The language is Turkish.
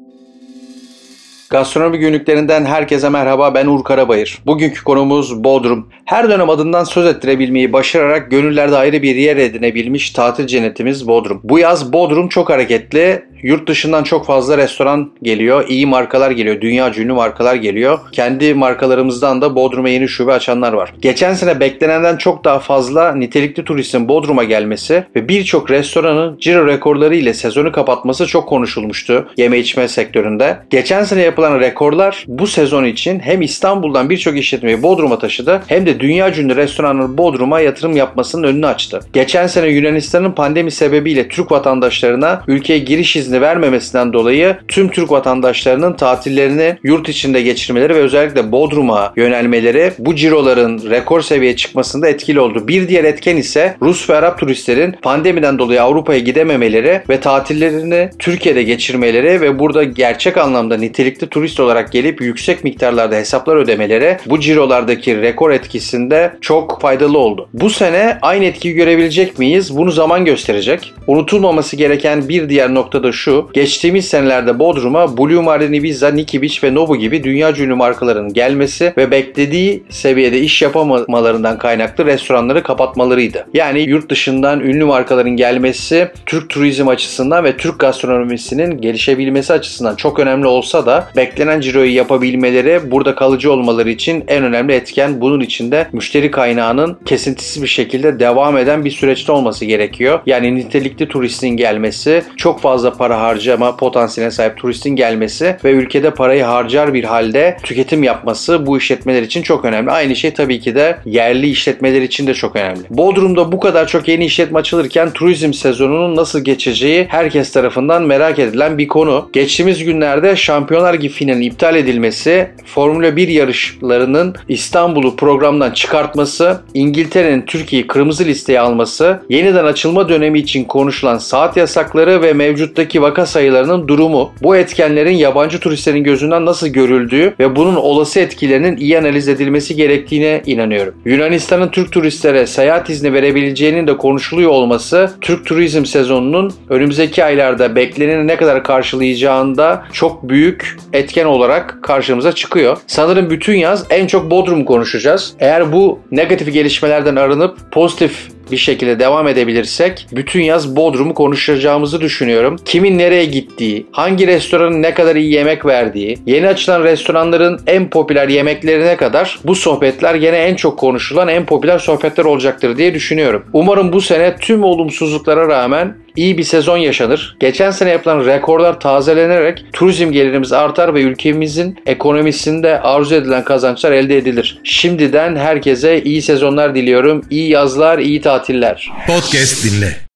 Gastronomi günlüklerinden herkese merhaba, ben Uğur Karabayır. Bugünkü konumuz Bodrum. Her dönem adından söz ettirebilmeyi başararak gönüllerde ayrı bir yer edinebilmiş tatil cennetimiz Bodrum. Bu yaz Bodrum çok hareketli. Yurt dışından çok fazla restoran geliyor, iyi markalar geliyor, dünya ünlü markalar geliyor. Kendi markalarımızdan da Bodrum'a yeni şube açanlar var. Geçen sene beklenenden çok daha fazla nitelikli turistin Bodrum'a gelmesi ve birçok restoranın ciro rekorları ile sezonu kapatması çok konuşulmuştu yeme içme sektöründe. Geçen sene yapılan rekorlar bu sezon için hem İstanbul'dan birçok işletmeyi Bodrum'a taşıdı hem de dünya ünlü restoranların Bodrum'a yatırım yapmasının önünü açtı. Geçen sene Yunanistan'ın pandemi sebebiyle Türk vatandaşlarına ülkeye giriş izni vermemesinden dolayı tüm Türk vatandaşlarının tatillerini yurt içinde geçirmeleri ve özellikle Bodrum'a yönelmeleri bu ciroların rekor seviyeye çıkmasında etkili oldu. Bir diğer etken ise Rus ve Arap turistlerin pandemiden dolayı Avrupa'ya gidememeleri ve tatillerini Türkiye'de geçirmeleri ve burada gerçek anlamda nitelikli turist olarak gelip yüksek miktarlarda hesaplar ödemeleri bu cirolardaki rekor etkisinde çok faydalı oldu. Bu sene aynı etkiyi görebilecek miyiz? Bunu zaman gösterecek. Unutulmaması gereken bir diğer nokta da şu: geçtiğimiz senelerde Bodrum'a Blue Marlin, Ibiza, Nikki Beach ve Nobu gibi dünya ünlü markaların gelmesi ve beklediği seviyede iş yapamalarından kaynaklı restoranları kapatmalarıydı. Yani yurt dışından ünlü markaların gelmesi Türk turizm açısından ve Türk gastronomisinin gelişebilmesi açısından çok önemli olsa da beklenen ciroyu yapabilmeleri, burada kalıcı olmaları için en önemli etken. Bunun için de müşteri kaynağının kesintisiz bir şekilde devam eden bir süreçte olması gerekiyor. Yani nitelikli turistin gelmesi, çok fazla para harcama potansiyeline sahip turistin gelmesi ve ülkede parayı harcar bir halde tüketim yapması bu işletmeler için çok önemli. Aynı şey tabii ki de yerli işletmeler için de çok önemli. Bodrum'da bu kadar çok yeni işletme açılırken turizm sezonunun nasıl geçeceği herkes tarafından merak edilen bir konu. Geçtiğimiz günlerde Şampiyonlar Ligi finalinin iptal edilmesi, Formula 1 yarışlarının İstanbul'u programdan çıkartması, İngiltere'nin Türkiye'yi kırmızı listeye alması, yeniden açılma dönemi için konuşulan saat yasakları ve mevcuttaki vaka sayılarının durumu, bu etkenlerin yabancı turistlerin gözünden nasıl görüldüğü ve bunun olası etkilerinin iyi analiz edilmesi gerektiğine inanıyorum. Yunanistan'ın Türk turistlere seyahat izni verebileceğinin de konuşuluyor olması, Türk turizm sezonunun önümüzdeki aylarda bekleneni ne kadar karşılayacağında çok büyük etken olarak karşımıza çıkıyor. Sanırım bütün yaz en çok Bodrum konuşacağız. Eğer bu negatif gelişmelerden arınıp pozitif bir şekilde devam edebilirsek bütün yaz Bodrum'u konuşacağımızı düşünüyorum. Kimin nereye gittiği, hangi restoranın ne kadar iyi yemek verdiği, yeni açılan restoranların en popüler yemeklerine kadar bu sohbetler gene en çok konuşulan, en popüler sohbetler olacaktır diye düşünüyorum. Umarım bu sene tüm olumsuzluklara rağmen iyi bir sezon yaşanır. Geçen sene yapılan rekorlar tazelenerek turizm gelirimiz artar ve ülkemizin ekonomisinde arzu edilen kazançlar elde edilir. Şimdiden herkese iyi sezonlar diliyorum. İyi yazlar, iyi tatiller. Podcast dinle.